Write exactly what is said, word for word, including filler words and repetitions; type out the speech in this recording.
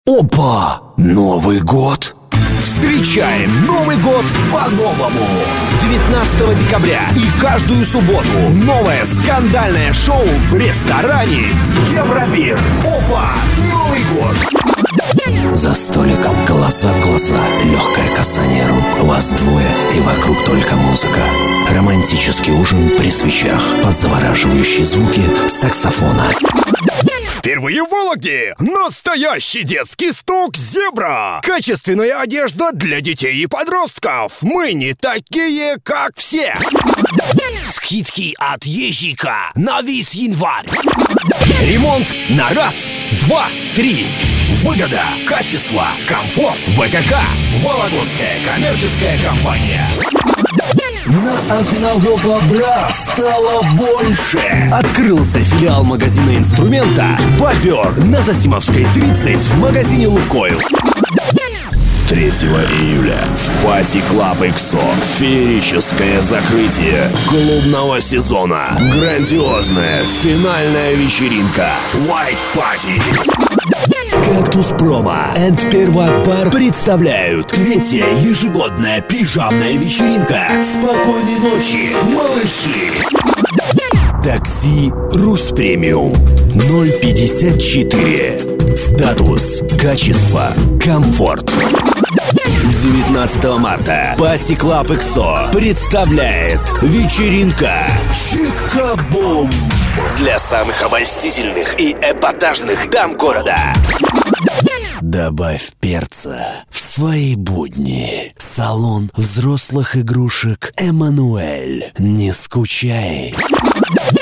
Опа! Новый год! Встречаем Новый год по-новому! девятнадцатого декабря и каждую субботу новое скандальное шоу в ресторане Евробир. Опа! Новый год! За столиком глаза в глаза, легкое касание рук. Вас двое и вокруг только музыка. Романтический ужин при свечах под завораживающие звуки саксофона. Впервые в Вологде настоящий детский стук «Зебра». Качественная одежда для детей и подростков. Мы не такие, как все. Скидки от Ежика на весь январь. Ремонт на раз, два, три. Выгода, качество, комфорт. ВКК. Вологодская коммерческая компания. На одного бобра стало больше. Открылся филиал магазина инструмента «Бобер» на Зосимовской тридцать в магазине «Лукойл». третьего июля в Пати Клаб Иксо феерическое закрытие клубного сезона. Грандиозная финальная вечеринка White Party. Кактус Промо и Первак Бар представляют третья ежегодная пижамная вечеринка. Спокойной ночи, малыши! Такси Русь Премиум ноль пятьдесят четыре. Статус, качество, комфорт. девятнадцатого марта Пати Клаб Иксо представляет вечеринка Чикабум для самых обольстительных и эпатажных дам города. Добавь перца в свои будни. Салон взрослых игрушек «Эммануэль». Не скучай.